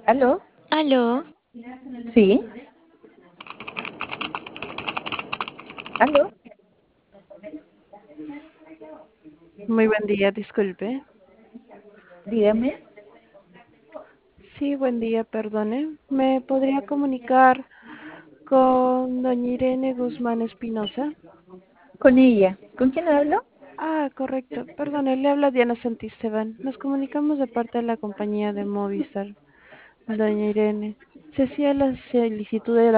¿Aló? Aló, Sí. ¿Aló? muy buen día, disculpe. Dígame. Sí, buen día, perdone. ¿Me podría comunicar con doña Irene Guzmán Espinosa? Con ella. ¿Con quién hablo? Ah, correcto. Perdone, le habla Diana Santisteban. Nos comunicamos de parte de la compañía de Movistar. Doña Irene, se hacía la solicitud de